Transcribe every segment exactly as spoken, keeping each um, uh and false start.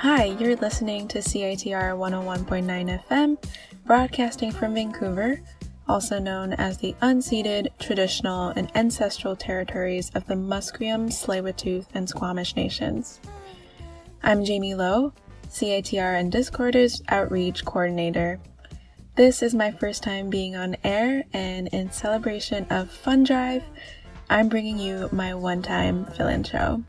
Hi, you're listening to C I T R one oh one point nine F M, broadcasting from Vancouver, also known as the unceded, traditional, and ancestral territories of the Musqueam, Tsleil-Waututh, and Squamish nations. I'm Jamie Lowe, C I T R and Discorder's Outreach Coordinator. This is my first time being on air, and in celebration of Fun Drive, I'm bringing you my one-time fill-in show.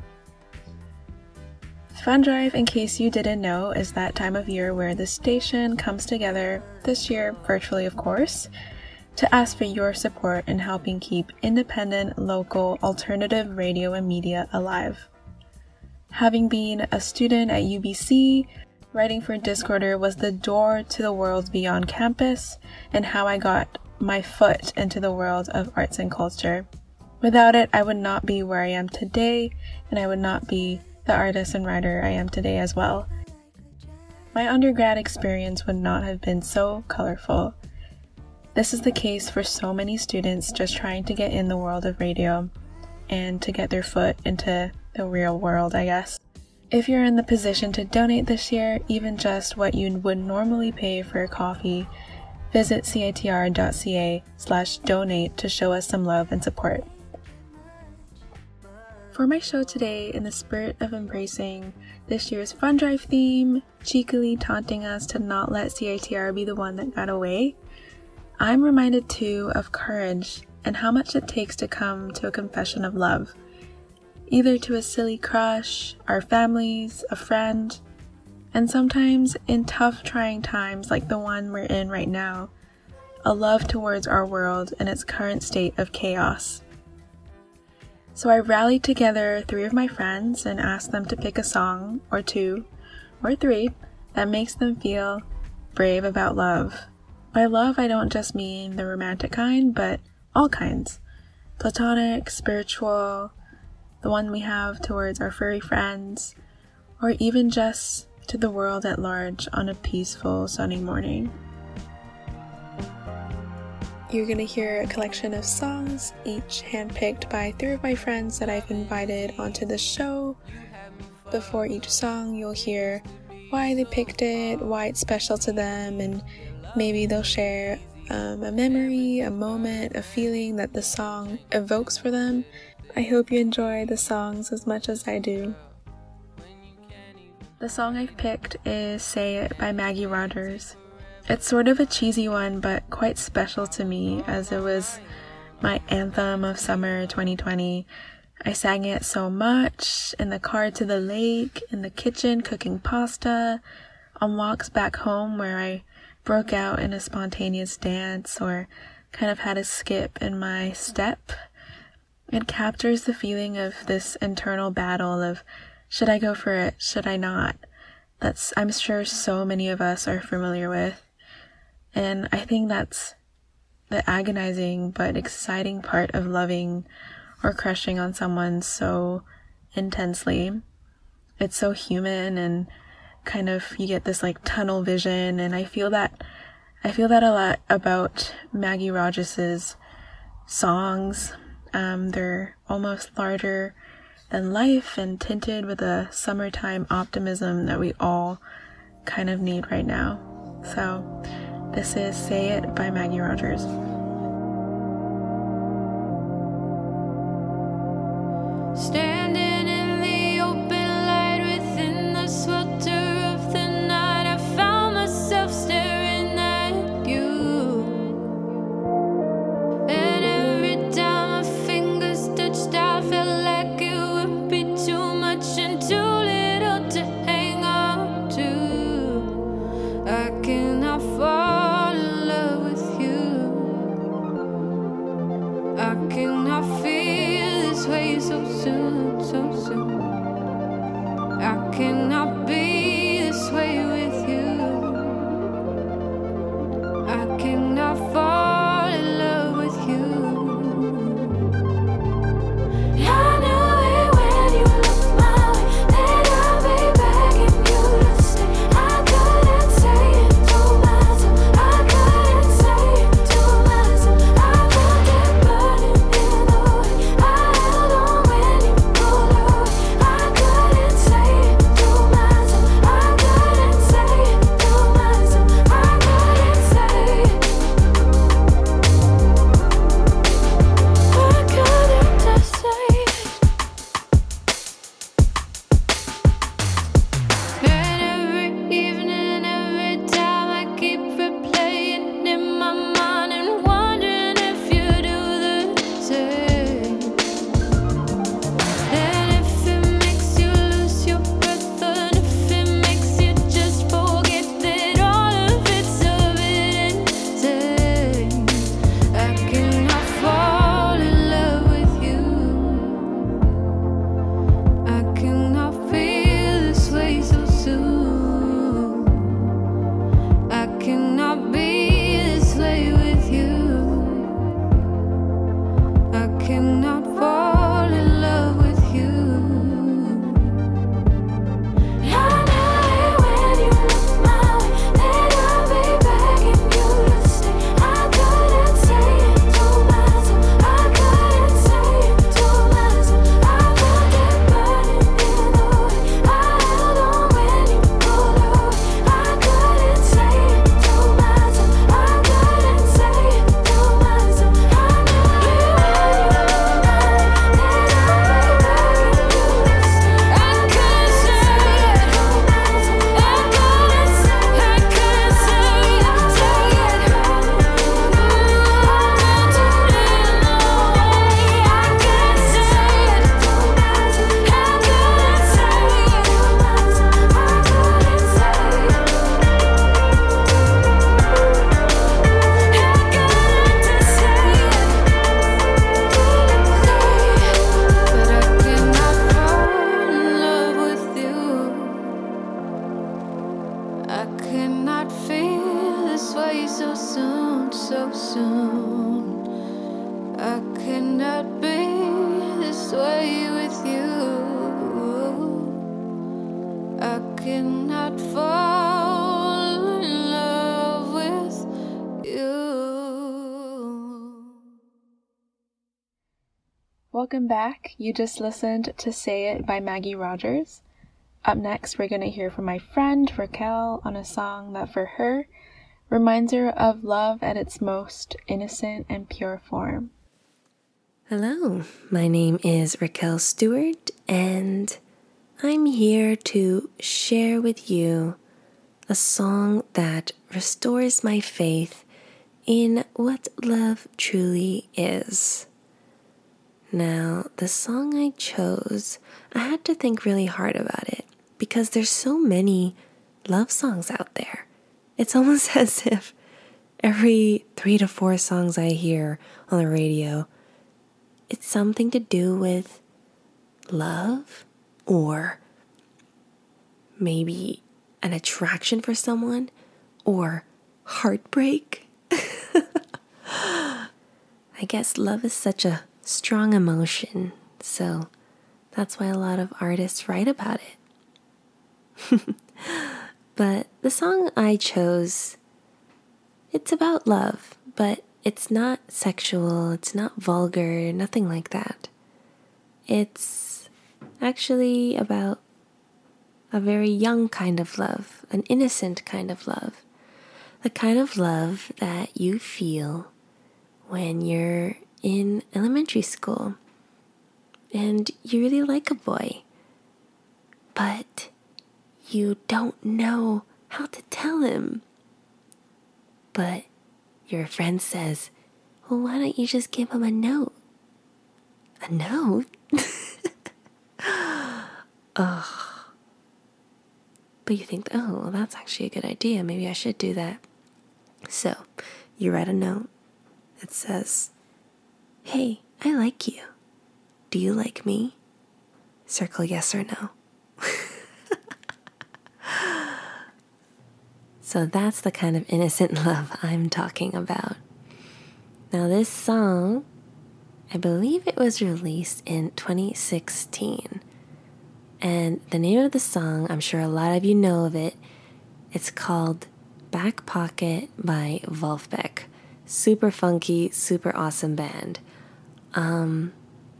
Fun Drive, in case you didn't know, is that time of year where the station comes together, this year virtually of course, to ask for your support in helping keep independent, local, alternative radio and media alive. Having been a student at U B C, writing for Discorder was the door to the world beyond campus and how I got my foot into the world of arts and culture. Without it, I would not be where I am today, and I would not be the artist and writer I am today as well. My undergrad experience would not have been so colorful. This is the case for so many students just trying to get in the world of radio and to get their foot into the real world, I guess. If you're in the position to donate this year, even just what you would normally pay for a coffee, visit citr.ca slash donate to show us some love and support. For my show today, in the spirit of embracing this year's Fun Drive theme, cheekily taunting us to not let C I T R be the one that got away, I'm reminded too of courage and how much it takes to come to a confession of love, either to a silly crush, our families, a friend, and sometimes in tough, trying times like the one we're in right now, a love towards our world in its current state of chaos. So I rallied together three of my friends and asked them to pick a song, or two, or three, that makes them feel brave about love. By love, I don't just mean the romantic kind, but all kinds. Platonic, spiritual, the one we have towards our furry friends, or even just to the world at large on a peaceful, sunny morning. You're going to hear a collection of songs, each handpicked by three of my friends that I've invited onto the show. Before each song, you'll hear why they picked it, why it's special to them, and maybe they'll share um, a memory, a moment, a feeling that the song evokes for them. I hope you enjoy the songs as much as I do. The song I've picked is Say It by Maggie Rogers. It's sort of a cheesy one, but quite special to me as it was my anthem of summer twenty twenty. I sang it so much in the car to the lake, in the kitchen cooking pasta, on walks back home where I broke out in a spontaneous dance or kind of had a skip in my step. It captures the feeling of this internal battle of, should I go for it, should I not? That's, I'm sure so many of us are familiar with. And I think that's the agonizing but exciting part of loving or crushing on someone so intensely. It's so human and kind of, you get this like tunnel vision, and I feel that I feel that a lot about Maggie Rogers's songs. Um, they're almost larger than life and tinted with a summertime optimism that we all kind of need right now. So this is Say It by Maggie Rogers. Standing in the open light within the swelter of the night, I found myself staring at you. And every time my fingers touched, I felt like it would be too much and too little to hang on to. I cannot fall in love with you. cannot feel this way so soon, so soon. I cannot be this way with you. I cannot fall in love with you. Welcome back. You just listened to Say It by Maggie Rogers. Up next, we're going to hear from my friend Raquel on a song that for her reminds her of love at its most innocent and pure form. Hello, my name is Raquel Stewart, and I'm here to share with you a song that restores my faith in what love truly is. Now, the song I chose, I had to think really hard about it because there's so many love songs out there. It's almost as if every three to four songs I hear on the radio, it's something to do with love or maybe an attraction for someone or heartbreak. I guess love is such a strong emotion, so that's why a lot of artists write about it. But the song I chose, it's about love, but it's not sexual, it's not vulgar, nothing like that. It's actually about a very young kind of love, an innocent kind of love. The kind of love that you feel when you're in elementary school and you really like a boy, but you don't know how to tell him. But your friend says, well, why don't you just give him a note? A note? Ugh. But you think, oh, well, that's actually a good idea. Maybe I should do that. So you write a note. It says, hey, I like you. Do you like me? Circle yes or no. So that's the kind of innocent love I'm talking about. Now this song, I believe it was released in twenty sixteen. And the name of the song, I'm sure a lot of you know of it, it's called Back Pocket by Vulfpeck. Super funky, super awesome band. Um,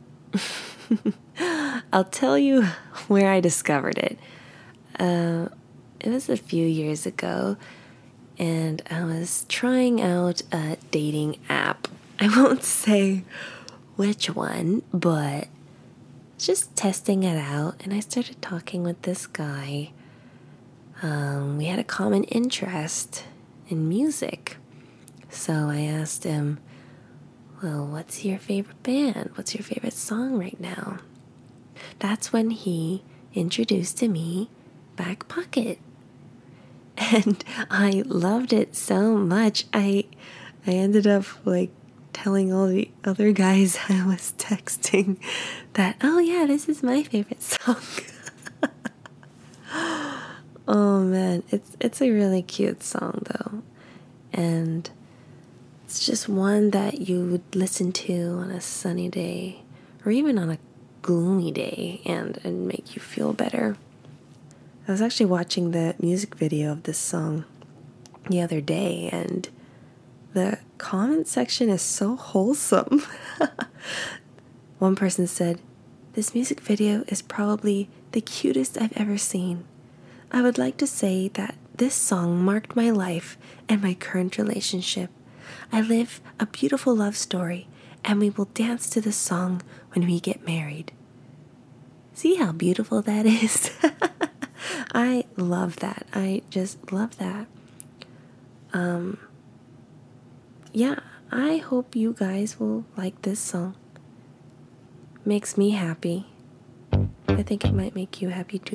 I'll tell you where I discovered it. Uh, it was a few years ago, and I was trying out a dating app. I won't say which one, but just testing it out, and I started talking with this guy. Um, we had a common interest in music, so I asked him, well, what's your favorite band? What's your favorite song right now? That's when he introduced to me Back Pocket, and I loved it so much. I I ended up like telling all the other guys I was texting that, oh yeah, this is my favorite song. Oh man, it's it's a really cute song though, and it's just one that you would listen to on a sunny day or even on a gloomy day and, and make you feel better. I was actually watching the music video of this song the other day, and the comment section is so wholesome. One person said, this music video is probably the cutest I've ever seen. I would like to say that this song marked my life and my current relationship. I live a beautiful love story, and we will dance to this song when we get married. See how beautiful that is? I love that. I just love that. Um, yeah, I hope you guys will like this song. Makes me happy. I think it might make you happy too.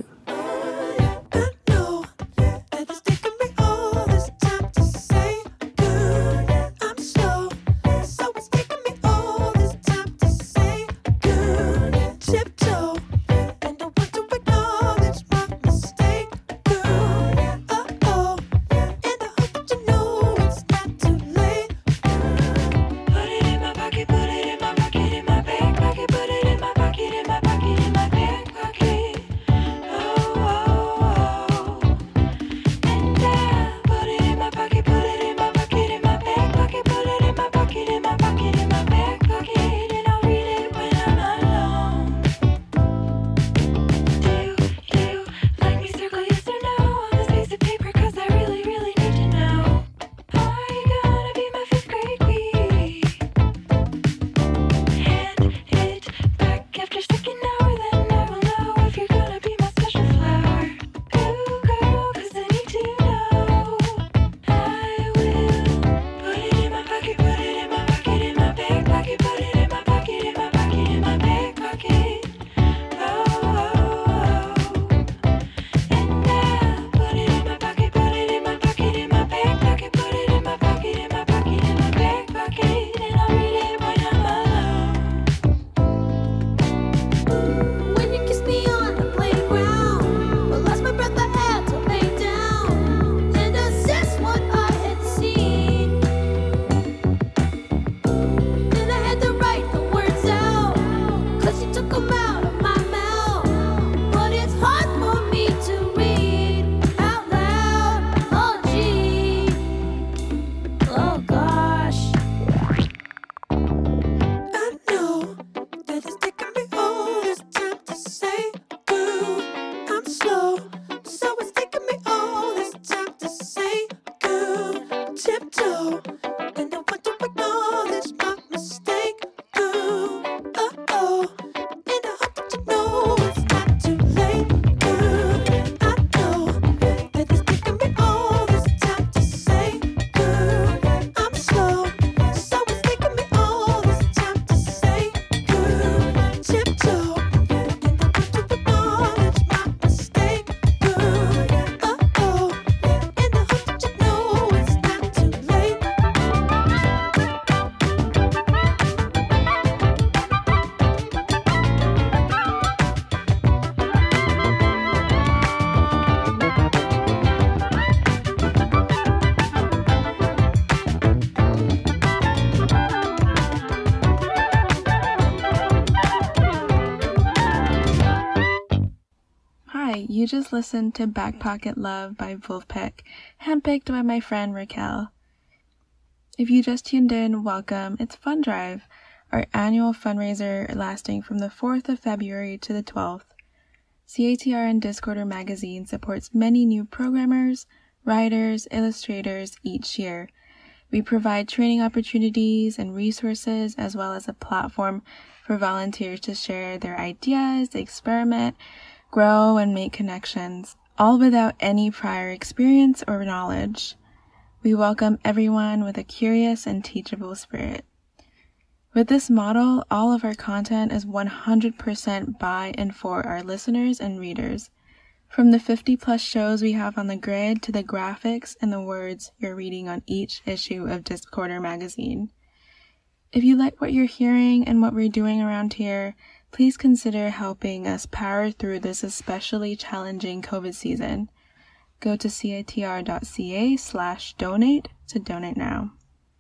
you just listened to Back Pocket Love by Wolfpack, handpicked by my friend Raquel. If you just tuned in, welcome. It's Fund Drive, our annual fundraiser lasting from the fourth of February to the twelfth. C A T R and Discorder magazine supports many new programmers, writers, illustrators each year. We provide training opportunities and resources, as well as a platform for volunteers to share their ideas, experiment, grow, and make connections, all without any prior experience or knowledge. We welcome everyone with a curious and teachable spirit. With this model, all of our content is one hundred percent by and for our listeners and readers. From the fifty plus shows we have on the grid to the graphics and the words you're reading on each issue of Discorder magazine. If you like what you're hearing and what we're doing around here, please consider helping us power through this especially challenging COVID season. Go to catr.ca slash donate to donate now.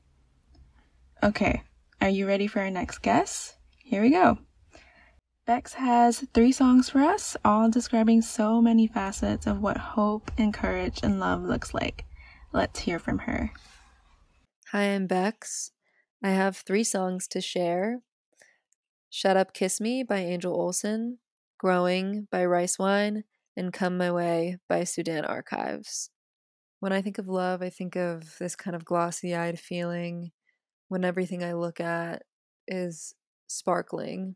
Okay, are you ready for our next guest? Here we go. Bex has three songs for us, all describing so many facets of what hope and courage and love looks like. Let's hear from her. Hi, I'm Bex. I have three songs to share. Shut Up Kiss Me by Angel Olsen, Growing by Rice Wine, and Come My Way by Sudan Archives. When I think of love, I think of this kind of glossy-eyed feeling when everything I look at is sparkling.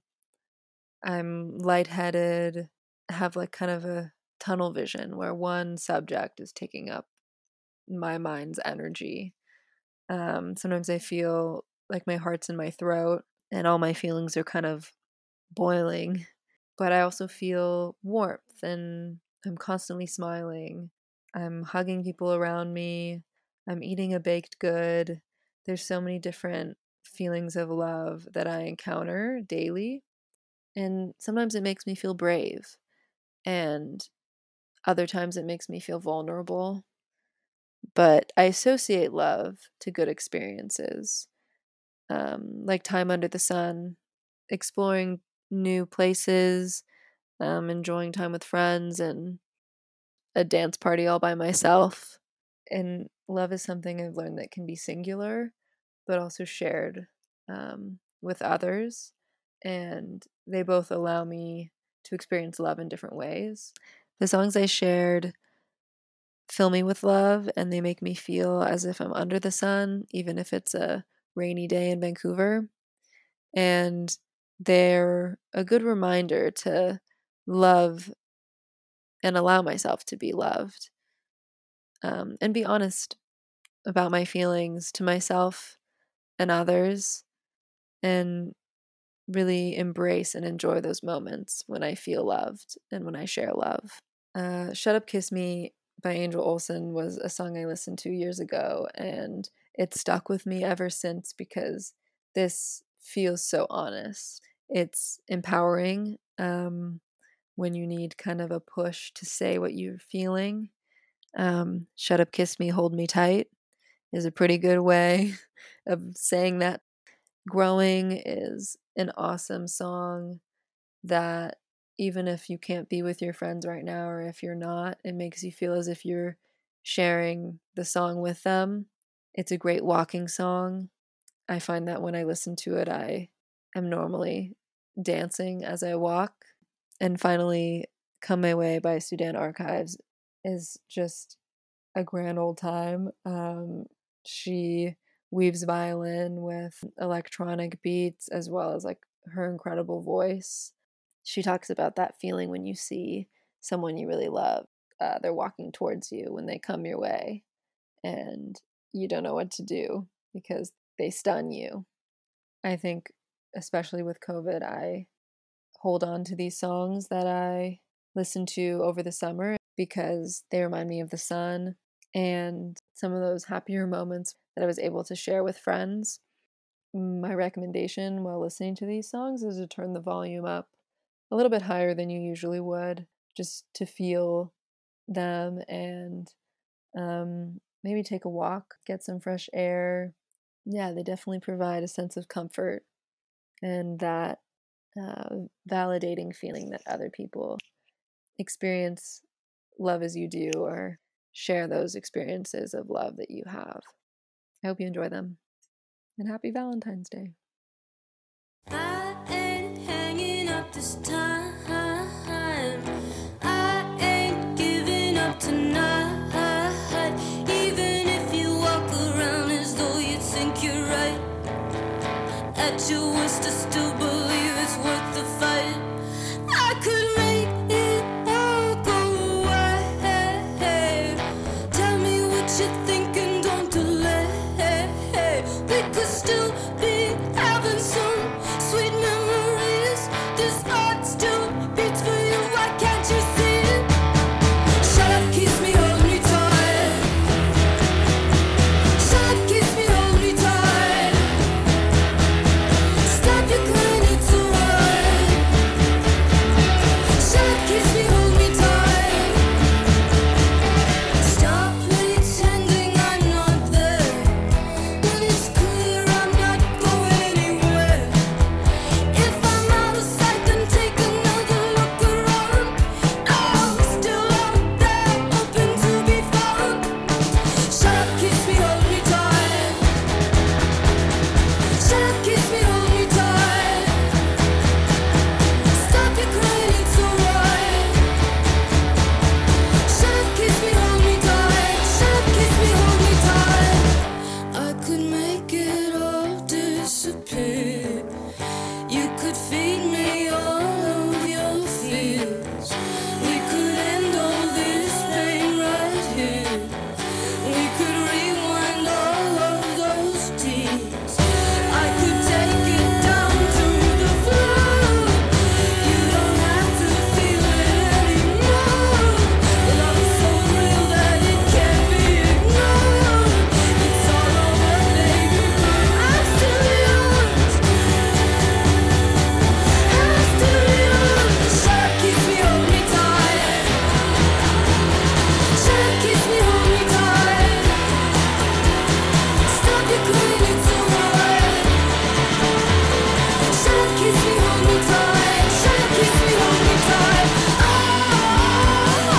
I'm lightheaded, have like kind of a tunnel vision where one subject is taking up my mind's energy. Um, sometimes I feel like my heart's in my throat and all my feelings are kind of boiling, but I also feel warmth and I'm constantly smiling. I'm hugging people around me. I'm eating a baked good. There's so many different feelings of love that I encounter daily. And sometimes it makes me feel brave, and other times it makes me feel vulnerable. But I associate love to good experiences, um, like time under the sun, exploring new places, um, enjoying time with friends, and a dance party all by myself. And love is something I've learned that can be singular, but also shared um, with others. And they both allow me to experience love in different ways. The songs I shared fill me with love, and they make me feel as if I'm under the sun, even if it's a rainy day in Vancouver. And they're a good reminder to love and allow myself to be loved, um, and be honest about my feelings to myself and others, and really embrace and enjoy those moments when I feel loved and when I share love. Uh, Shut Up Kiss Me by Angel Olsen was a song I listened to years ago, and it stuck with me ever since because this feels so honest. It's empowering um, when you need kind of a push to say what you're feeling. Um, Shut Up Kiss Me, Hold Me Tight is a pretty good way of saying that. Growing is an awesome song that even if you can't be with your friends right now, or if you're not, it makes you feel as if you're sharing the song with them. It's a great walking song. I find that when I listen to it, I am normally dancing as I walk. And finally, Come My Way by Sudan Archives is just a grand old time. Um, she weaves violin with electronic beats as well as like her incredible voice. She talks about that feeling when you see someone you really love. Uh, they're walking towards you when they come your way, and you don't know what to do because they stun you. I think, especially with COVID, I hold on to these songs that I listen to over the summer because they remind me of the sun and some of those happier moments that I was able to share with friends. My recommendation while listening to these songs is to turn the volume up a little bit higher than you usually would, just to feel them, and um, maybe take a walk, get some fresh air. Yeah, they definitely provide a sense of comfort and that uh, validating feeling that other people experience love as you do or share those experiences of love that you have. I hope you enjoy them. And happy Valentine's Day. I ain't hanging up this time. I ain't giving up tonight. Even if you walk around as though you think you're right, at your worst I still believe it's worth the fight. I could make it all go away. Tell me what you're thinking, don't delay. We could still be having some sweet memories. This heart still beats for you, why can't you see it? Shut up, kiss me, hold me tight. Shut up, kiss me, hold me tight. Stop your crying, it's alright. Shut up, kiss me, hold me tight. Stop pretending I'm not there, when it's clear I'm not going anywhere. If I'm out of sight, then take another look around. I'm still out there, hoping to be found. Shut up, kiss me, hold me tight. Shut up, kiss me, hold me tight. Stop your crying, it's alright. Shut up, kiss me, hold me tight. Shut up, kiss me, hold me tight. I could make it all disappear. You could feed me all of your fears. We could end all this pain right here. We could rewind all of those tears. I could take it down to the floor. You don't have to feel it anymore. Love is so real that it can't be ignored. It's all over, baby, but I'm still yours. I'm still yours. Shut up, kiss me, hold me tight. Shut up, kiss me, hold me tight. Stop your crying, it's alright. Shut up, kiss me, hold me tight. Shut up, kiss me, hold me tight. Oh, oh,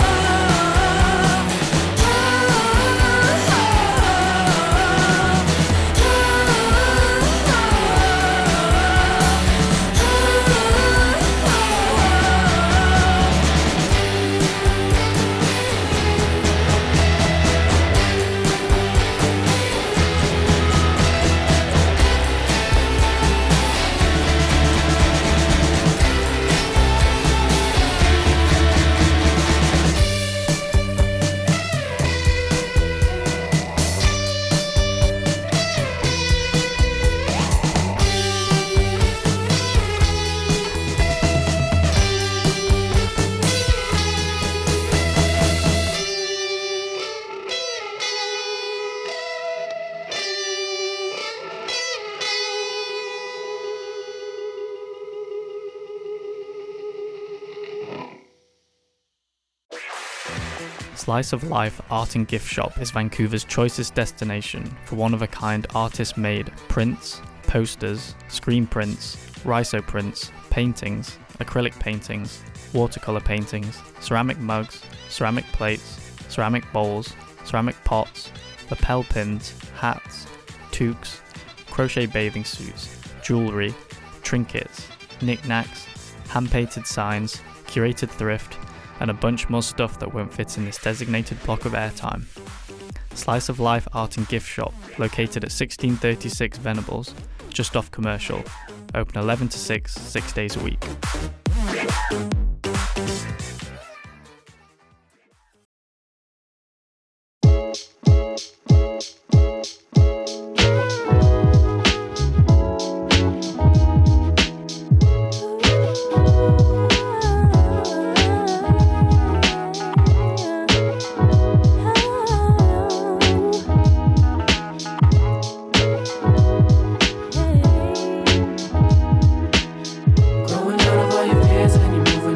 Slice of Life Art and Gift Shop is Vancouver's choicest destination for one-of-a-kind artist-made prints, posters, screen prints, rhizo prints, paintings, acrylic paintings, watercolor paintings, ceramic mugs, ceramic plates, ceramic bowls, ceramic pots, lapel pins, hats, toques, crochet bathing suits, jewellery, trinkets, knickknacks, hand-painted signs, curated thrift, and a bunch more stuff that won't fit in this designated block of airtime. Slice of Life Art and Gift Shop, located at sixteen thirty-six Venables, just off Commercial, open eleven to six, six days a week.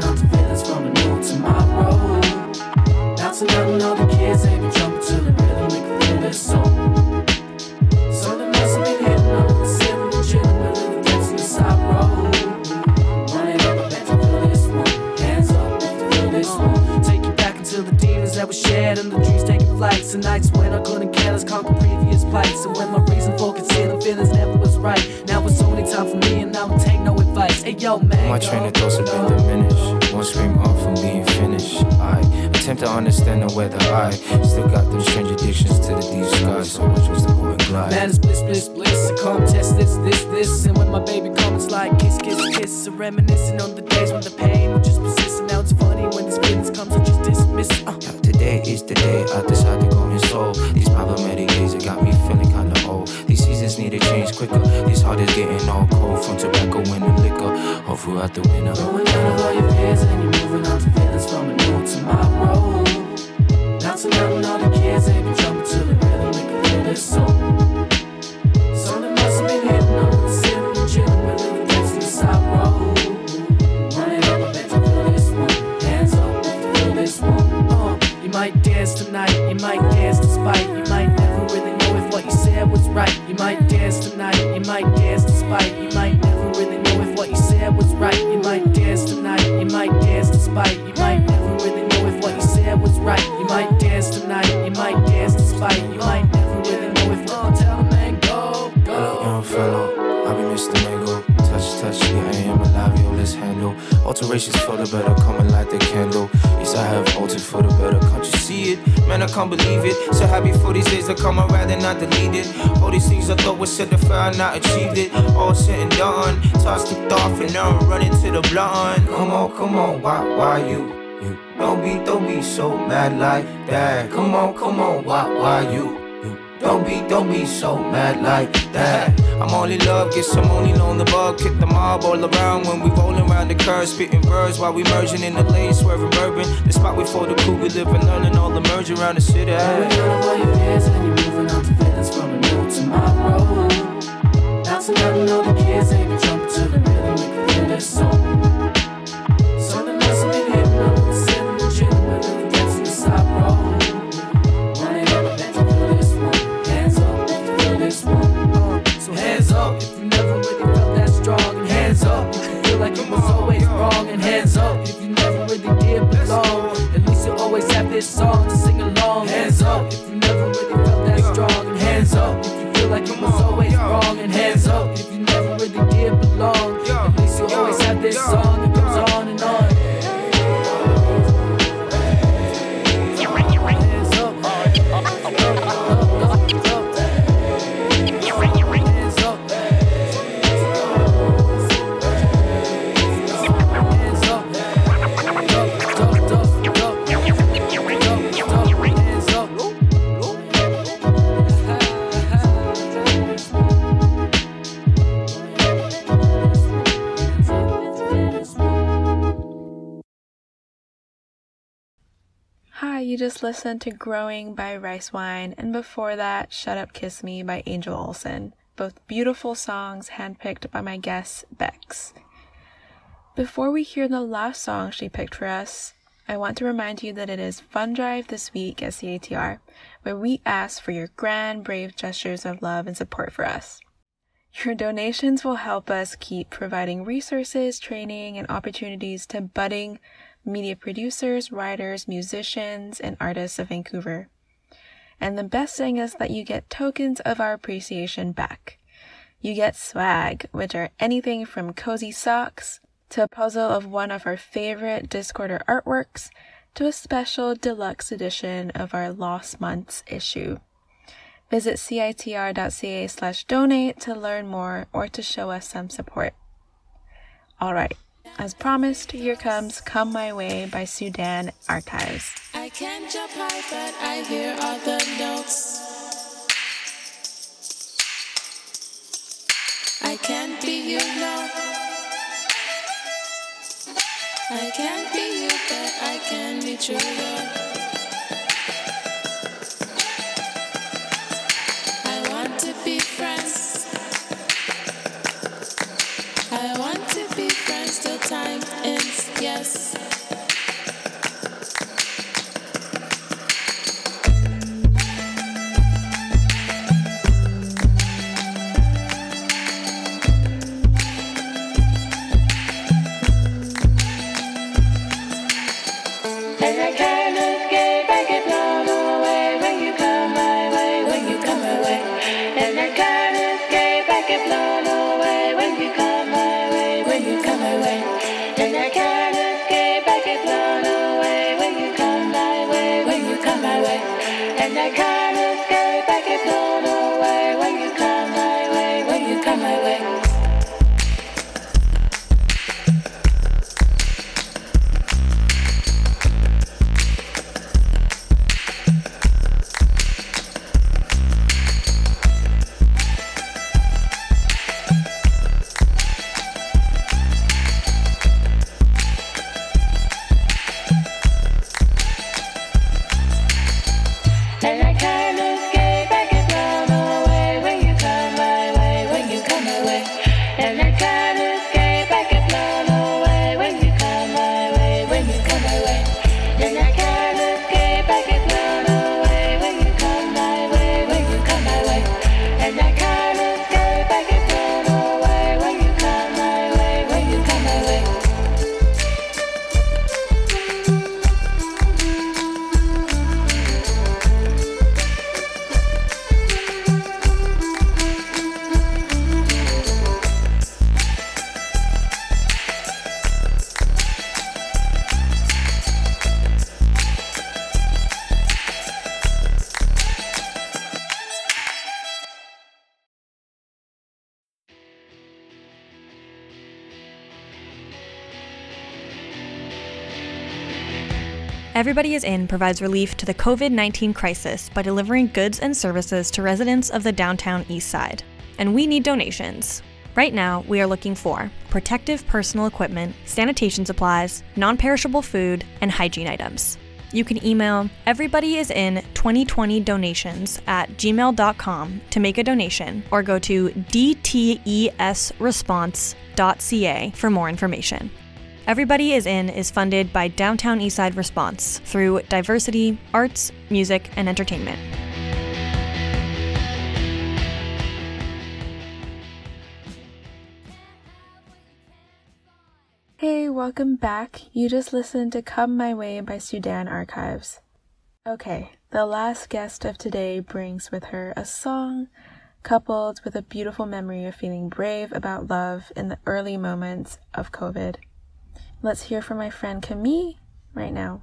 Letting all the kids, they be jumping to the rhythm nights when I couldn't care less, conquer previous plights. And when my reason for concealing feelings never was right, now it's only time for me and I don't take no advice. Hey yo man, my train of thoughts have been diminished, one scream off from being finished. I attempt to understand the weather, I still got those strange addictions to the deep skies. So much was the go and glide. Man, it's bliss, bliss, bliss. I come test this, this, this. And when my baby comes, it's like kiss, kiss, kiss. I'm reminiscing on the days when the pain would just persist. And now it's funny when these feelings come, so just dismiss. Uh. Yeah, today is the day I decide to go and solve these problematic days that got me feeling kinda old. These seasons need to change quicker. This heart is getting all cold from tobacco and liquor all throughout the winter. Growing out of all your fears and you're moving on to feelings from a new tomorrow. Not to let all the kids, they be jumping to the rhythm, make you feel this song. Something must have been hitting on the ceiling and chilling with it against the sorrow. Run it up, I bet you feel this one. Hands up if you feel this one. Uh, you might dance tonight, you might dance despite. You might never really know if what you said was right. You might dance tonight, you might dance despite. You might never really know if what you said was right. You might dance tonight, you might dance despite. You might never really know if what you said was right. You might dance tonight, you might dance despite. You might never really know if what you tell a man go, go. Hello, young fellow, I be Mister Mango. Touch, touch, yeah, I am alive, yo, let's handle alterations for the better, coming like the candle. Yes, I have altered for the better, can't you see it? Man, I can't believe it. So happy for these days to come, I'd rather not delete it. All these things I thought was set to fair, I not achieved it. All said and done, tossed it off and now I'm running to the blunt. Come on, come on, why, why you? You don't be, don't be so mad like that. Come on, come on, why, why you? Don't be, don't be so mad like that. I'm only love, guess I'm only on the bug. Kick the mob all around when we rollin' around the curve. Spitting birds while we merging in the lane, swerving bourbon. The spot we for the crew, we live and learning all the merge around the city. Growing out of all your fears and you're moving on to feelings from a new tomorrow. Not to let all the kids, they be jumping to the rhythm, make you feel this song. Something must have been hitting on the ceiling and chilling with it against the sorrow. So hands up if you never really felt that strong, and hands up if you feel like it was always wrong, and hands up if you never really did belong. At least you always have this song to sing along. Hands up if you never really felt that strong, and hands up if you feel like it was always wrong, and hands up if you never really did belong. At least you always have this song that goes on and on. Hands up. Hi, you just listened to Growing by Rice Wine, and before that, Shut Up Kiss Me by Angel Olsen. Both beautiful songs handpicked by my guest, Bex. Before we hear the last song she picked for us, I want to remind you that it is Fund Drive this week at C A T R, where we ask for your grand, brave gestures of love and support for us. Your donations will help us keep providing resources, training, and opportunities to budding media producers, writers, musicians, and artists of Vancouver. And the best thing is that you get tokens of our appreciation back. You get swag, which are anything from cozy socks to a puzzle of one of our favorite Discorder artworks to a special deluxe edition of our Lost Months issue. Visit citr.ca slash donate to learn more or to show us some support. Alright, as promised, here comes Come My Way by Sudan Archives. I can't jump high, but I hear all the notes. I can't be you, no. I can't be you, but I can be true, though. I want to be friends. I want to be friends till time ends, yes. And I can't And I can't escape, I get blown away when you come my way, when you come my way. And I can't escape, I get blown away when you come my way, when you come my way. And I can't escape, I get blown away when you come my way, when you come my way. And I can't escape, I get blown away when you come my way, when you come my way. And I can't escape, I get blown away when you come my way, when you come my way. Everybody is In provides relief to the COVID nineteen crisis by delivering goods and services to residents of the downtown east side. And we need donations. Right now, we are looking for protective personal equipment, sanitation supplies, non-perishable food, and hygiene items. You can email everybodyisin twenty twenty donations at gmail dot com to make a donation, or go to d t e s response dot c a for more information. Everybody Is In is funded by Downtown Eastside Response through diversity, arts, music, and entertainment. Hey, welcome back. You just listened to Come My Way by Sudan Archives. Okay, the last guest of today brings with her a song coupled with a beautiful memory of feeling brave about love in the early moments of COVID. Let's hear from my friend Camille right now.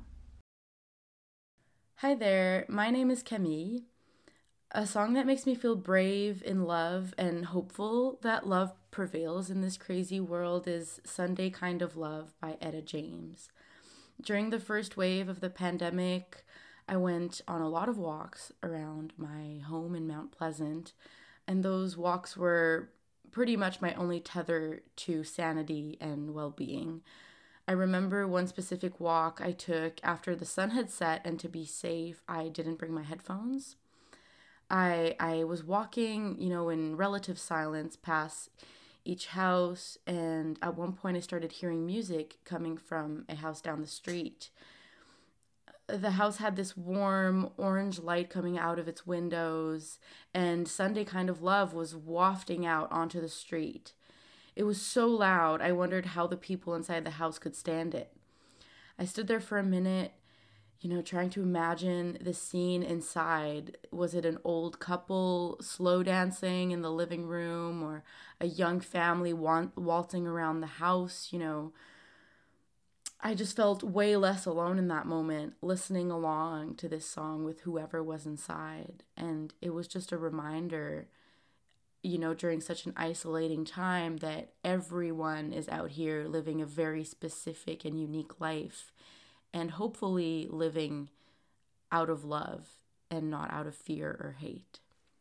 Hi there, my name is Camille. A song that makes me feel brave in love and hopeful that love prevails in this crazy world is Sunday Kind of Love by Etta James. During the first wave of the pandemic, I went on a lot of walks around my home in Mount Pleasant, and those walks were pretty much my only tether to sanity and well-being. I remember one specific walk I took after the sun had set, and to be safe, I didn't bring my headphones. I I was walking, you know, in relative silence past each house, and at one point I started hearing music coming from a house down the street. The house had this warm orange light coming out of its windows, and Sunday Kind of Love was wafting out onto the street. It was so loud, I wondered how the people inside the house could stand it. I stood there for a minute, you know, trying to imagine the scene inside. Was it an old couple slow dancing in the living room, or a young family wal- waltzing around the house? You know, I just felt way less alone in that moment, listening along to this song with whoever was inside. And it was just a reminder, you know, during such an isolating time, that everyone is out here living a very specific and unique life, and hopefully living out of love and not out of fear or hate.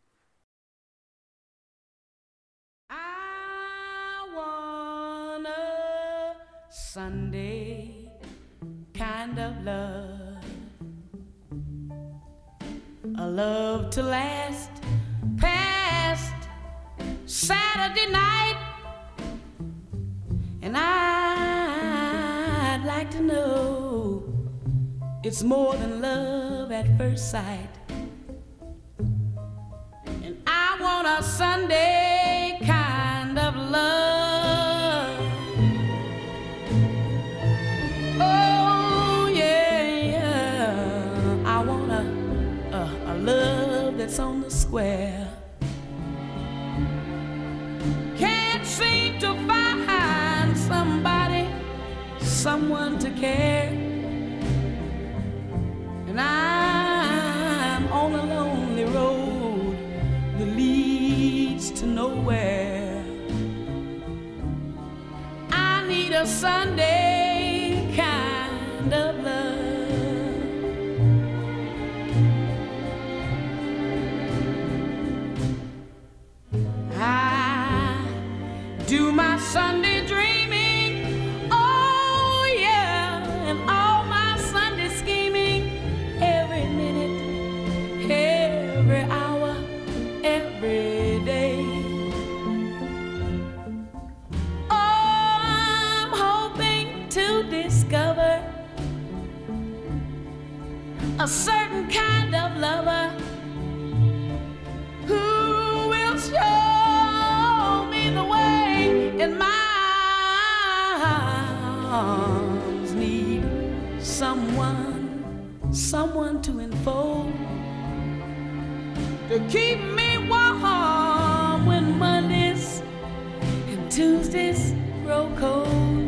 I want a Sunday kind of love, a love to last past Saturday night, and I'd like to know it's more than love at first sight. And I want a Sunday kind of love. Oh yeah, yeah. I want a, a, a love that's on the square. Can't seem to find somebody, someone to care. And I'm on to nowhere. I need a Sunday kind of love. I do my Sunday dreaming, oh yeah, and all my Sunday scheming, every minute, every hour, every day. Oh, I'm hoping to discover a certain kind of lover who will show me the way, and my arms need someone, someone to enfold, to keep me warm when Mondays and Tuesdays grow cold.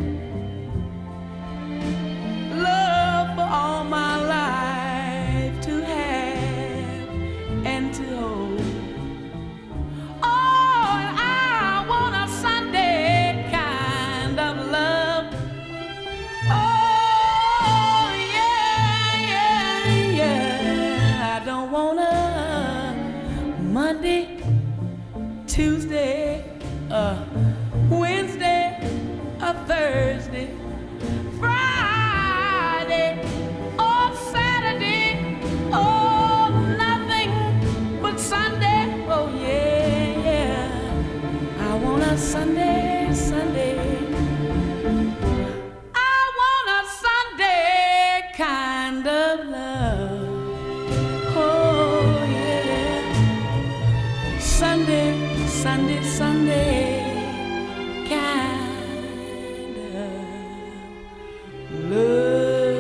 Love for all my life to have and to hold. Oh, and I want a Sunday kind of love. Oh, yeah, yeah, yeah. I don't want a Monday, Tuesday, uh, Wednesday, a Thursday, Friday, or Saturday, oh, nothing but Sunday. Oh, yeah, yeah. I want a Sunday, Sunday. I want a Sunday kind of love. Oh, yeah. Sunday, Sunday, Sunday kind of love.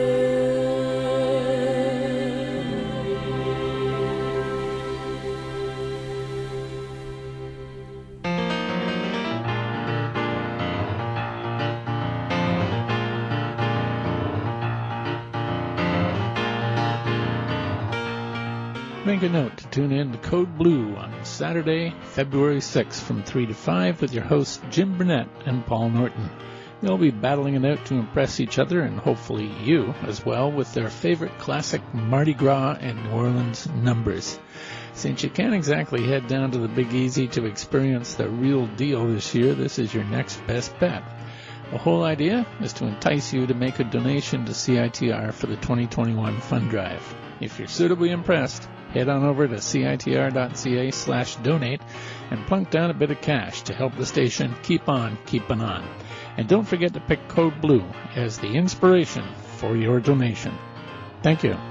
Make a note to tune in to Code Blue on Saturday, February sixth from three to five with your hosts Jim Burnett and Paul Norton. They'll be battling it out to impress each other and hopefully you as well with their favorite classic Mardi Gras and New Orleans numbers. Since you can't exactly head down to the Big Easy to experience the real deal this year, this is your next best bet. The whole idea is to entice you to make a donation to C I T R for the twenty twenty-one fund drive. If you're suitably impressed, head on over to citr.ca slash donate and plunk down a bit of cash to help the station keep on keeping on. And don't forget to pick Code Blue as the inspiration for your donation. Thank you.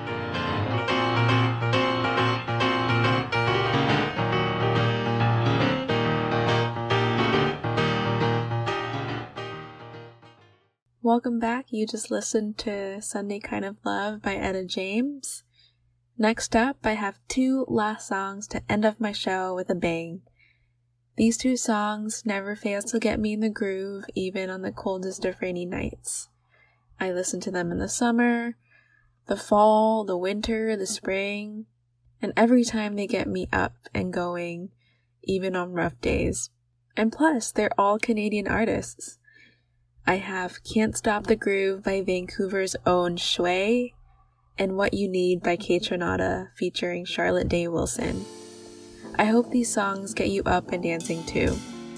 Welcome back. You just listened to Sunday Kind of Love by Etta James. Next up, I have two last songs to end off my show with a bang. These two songs never fail to get me in the groove, even on the coldest of rainy nights. I listen to them in the summer, the fall, the winter, the spring, and every time they get me up and going, even on rough days. And plus, they're all Canadian artists. I have Can't Stop the Groove by Vancouver's own Shui, and What You Need by Kaytranada featuring Charlotte Day Wilson. I hope these songs get you up and dancing too.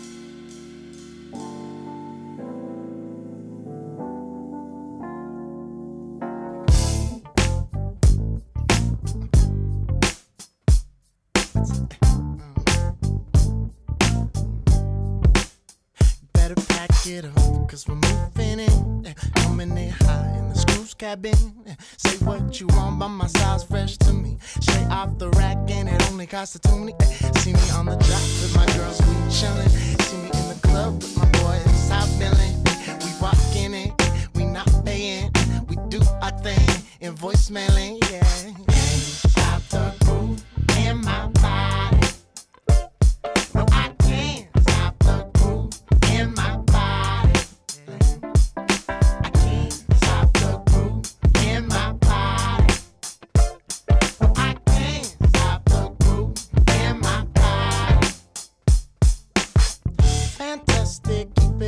Better pack it up, cause we're moving in. Coming in high in the screws cabin. Say what you want, but my size fresh to me. Straight off the rack and it only costs a toonie. See me on the drop with my girls, we chillin'. See me in the club with my boys, out billin'. We walkin' in, we not payin'. We do our thing in voicemailing, yeah. Can't stop the groove in my body. No, I can't stop the groove in my body. I can't stop the groove in my body. No, I can't stop the groove in my body.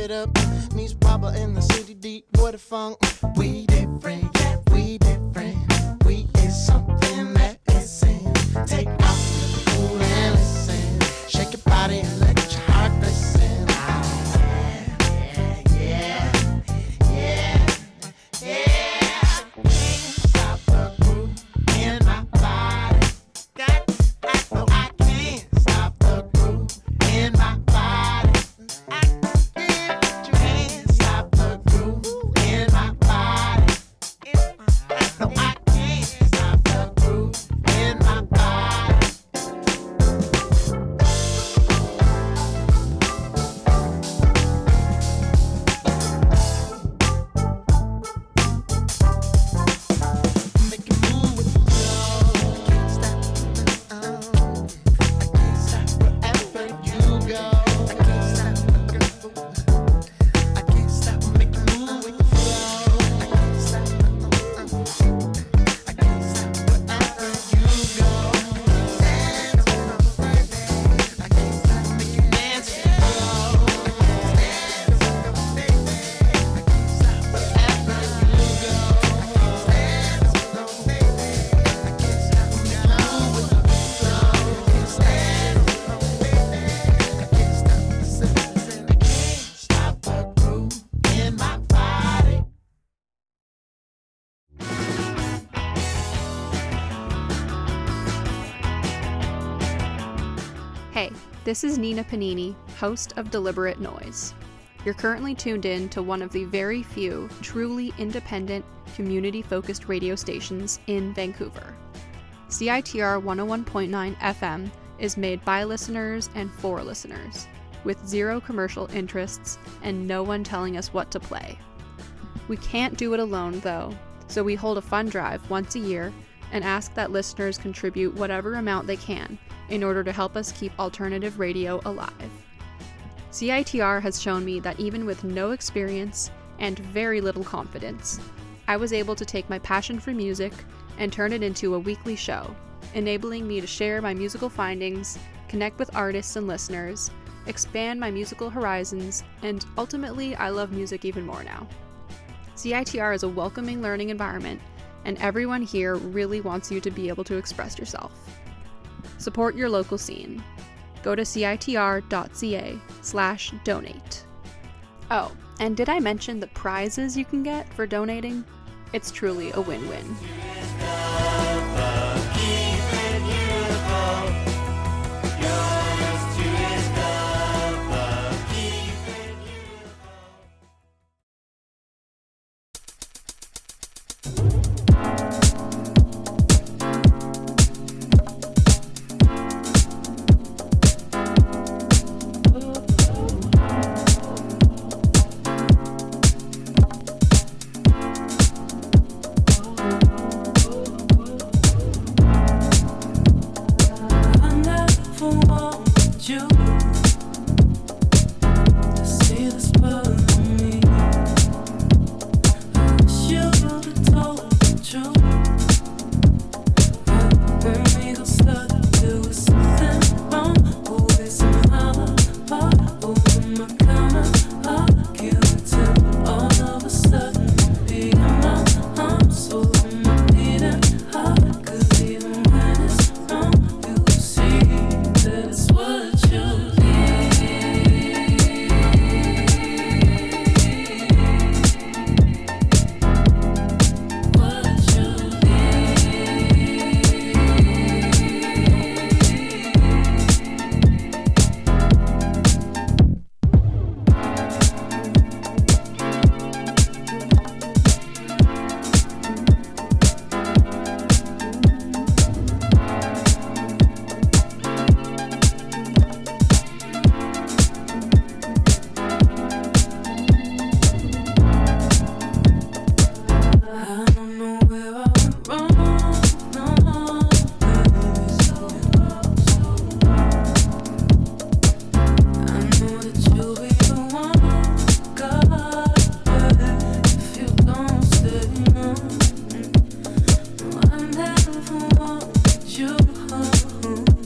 it up. Knees proper in the city deep water funk. We different, yeah, we different. We is something that isn't. Take off the cool and listen. Shake your body and let your heart listen. Ah, yeah, yeah, yeah, yeah. Can't stop the groove in my body. That, I know I can't stop the groove in my body. I can't, you can't stop the groove in my body. No, I can't stop the groove in my body. Make it move with the flow. I can't stop. Uh, I can't stop wherever you go. I can't stop. I can't stop. Make it move with the flow. I can't stop. I can't stop wherever you go. Dance, baby. I can't stop. Make you dance with the flow. Dance, baby. I can't stop wherever you go. Dance, baby. I can't stop. Make you move with the flow. Dance, baby. I can't stop. Listen, listen. I can't stop the groove in my body. Hey, this is Nina Panini, host of Deliberate Noise. You're currently tuned in to one of the very few truly independent, community-focused radio stations in Vancouver. C I T R one oh one point nine F M is made by listeners and for listeners, with zero commercial interests and no one telling us what to play. We can't do it alone, though, so we hold a fund drive once a year and ask that listeners contribute whatever amount they can in order to help us keep alternative radio alive. C I T R has shown me that even with no experience and very little confidence, I was able to take my passion for music and turn it into a weekly show, enabling me to share my musical findings, connect with artists and listeners, expand my musical horizons, and ultimately I love music even more now. C I T R is a welcoming learning environment, and everyone here really wants you to be able to express yourself. Support your local scene. Go to citr.ca slash donate. Oh, and did I mention the prizes you can get for donating? It's truly a win-win.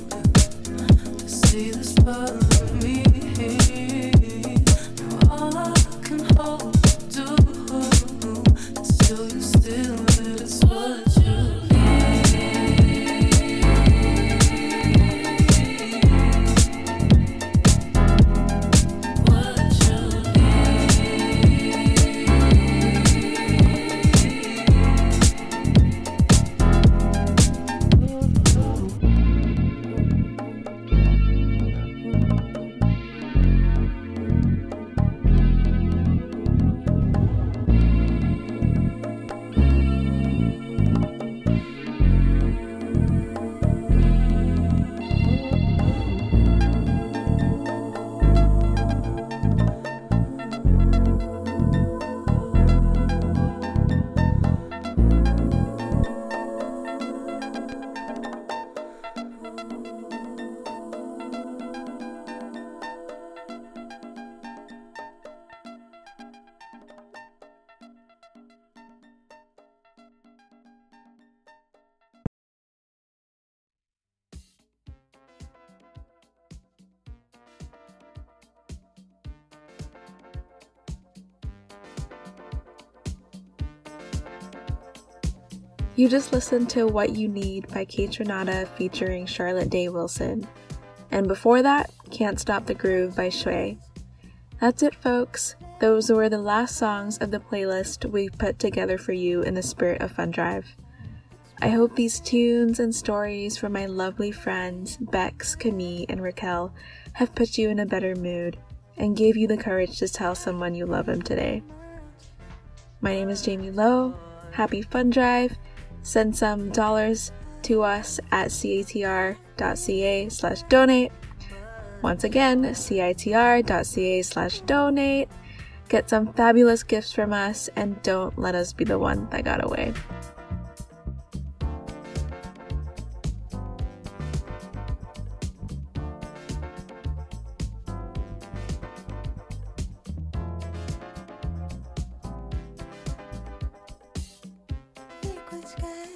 See this part of me. All I You just listened to What You Need by Kaytranada featuring Charlotte Day Wilson. And before that, Can't Stop the Groove by Shui. That's it, folks. Those were the last songs of the playlist we put together for you in the spirit of Fun Drive. I hope these tunes and stories from my lovely friends Bex, Camille, and Raquel have put you in a better mood and gave you the courage to tell someone you love them today. My name is Jamie Lowe. Happy Fun Drive. Send some dollars to us at citr.ca slash donate. Once again, citr.ca slash donate. Get some fabulous gifts from us and don't let us be the one that got away. Liquid sky.